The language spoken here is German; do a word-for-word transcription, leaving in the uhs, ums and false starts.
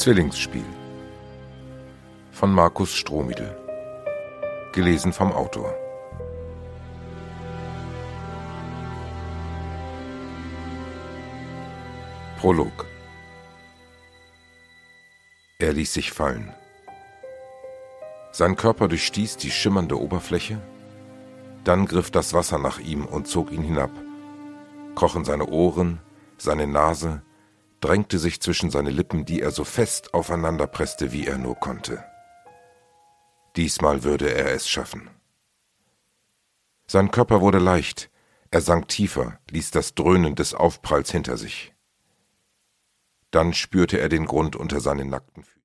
Zwillingsspiel von Markus Strohmiedl. Gelesen vom Autor. Prolog. Er ließ sich fallen. Sein Körper durchstieß die schimmernde Oberfläche, dann griff das Wasser nach ihm und zog ihn hinab, kroch in seine Ohren, seine Nase, drängte sich zwischen seine Lippen, die er so fest aufeinander presste, wie er nur konnte. Diesmal würde er es schaffen. Sein Körper wurde leicht, er sank tiefer, ließ das Dröhnen des Aufpralls hinter sich. Dann spürte er den Grund unter seinen nackten Füßen.